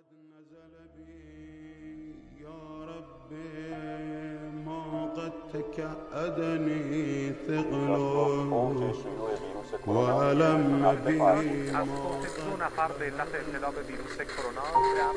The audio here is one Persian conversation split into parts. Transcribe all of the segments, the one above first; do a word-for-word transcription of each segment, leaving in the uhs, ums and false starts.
تكأدني ثقل ولم بي از فوت دو نفر به علت ابتلا به ویروس کرونا در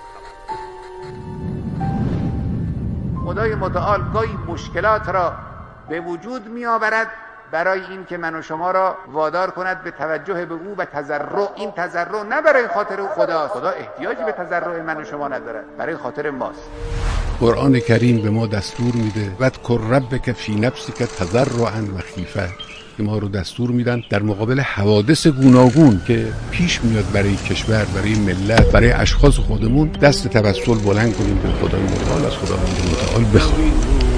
قم. خدای متعال گاهی مشکلات را به وجود می آورد برای این که من و شما را وادار کند به توجه به او و تضرع. این تضرع نه برای خاطر خدا، خدا احتیاجی به تضرع من و شما ندارد، برای خاطر ماست. قرآن کریم به ما دستور میده وذکر ربک فی نفسک تضرعا و خیفه، که ما رو دستور میدن در مقابل حوادث گوناگون که پیش میاد برای کشور، برای ملت، برای اشخاص خودمون، دست توسل بلند کنیم به خدای متعال، از خداوند متعال بخوایم.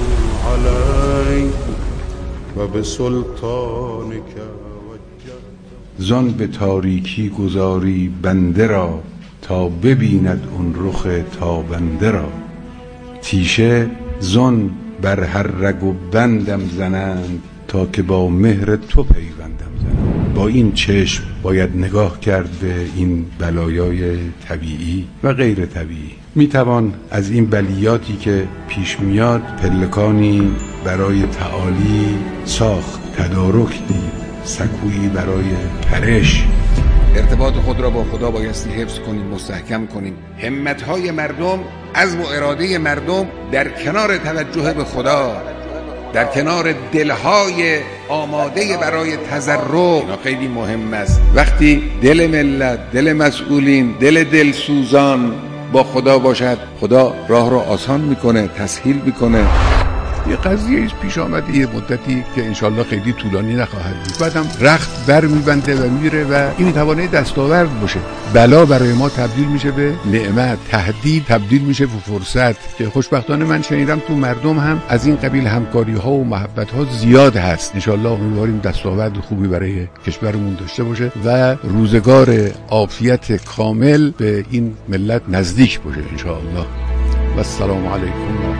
و به سلطانک زان به تاریکی گذاری بنده را، تا ببیند اون رخ تابنده را. تیشه زان بر هر رگ و بندم زنند، تا که با مهر تو پیوندم زنند. با این چشم باید نگاه کرد به این بلایای طبیعی و غیر طبیعی. میتوان از این بلیاتی که پیش میاد پلکانی برای تعالی ساخت، تدارک دید، سکویی برای پرش. ارتباط خود را با خدا بایستی حفظ کنیم، مستحکم کنیم. همت‌های مردم، عزم و اراده مردم در کنار توجه به خدا، در کنار دلهای آماده برای تضرع، اینا خیلی مهم است. وقتی دل ملت، دل مسئولین، دل دلسوزان با خدا باشد، خدا راه رو آسان میکنه، تسهیل میکنه. یه قضیه ایست پیش آمده یه مدتی که انشالله خیلی طولانی نخواهد بود، بعدم رخت بر میبنده و میره و این میتوانه دستاورد باشه. بلا برای ما تبدیل میشه به نعمت، تهدید تبدیل میشه به فرصت، که خوشبختانه من شنیدم تو مردم هم از این قبیل همکاری ها و محبت ها زیاد هست. انشالله امیدواریم دستاورد خوبی برای کشورمون داشته باشه و روزگار عافیت کامل به این ملت نزدیک باشه انشالله. و السلام علیکم.